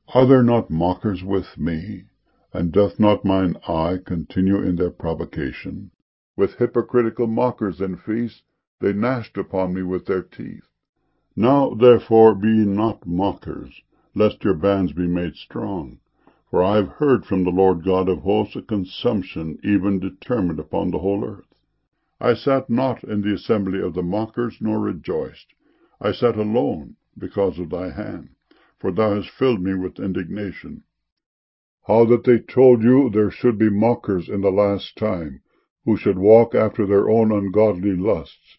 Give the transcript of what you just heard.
Are there not mockers with me? And doth not mine eye continue in their provocation? With hypocritical mockers and feasts they gnashed upon me with their teeth. Now therefore be not mockers, lest your bands be made strong. For I have heard from the Lord God of hosts a consumption even determined upon the whole earth. I sat not in the assembly of the mockers, nor rejoiced. I sat alone because of thy hand, for thou hast filled me with indignation. How that they told you there should be mockers in the last time, who should walk after their own ungodly lusts,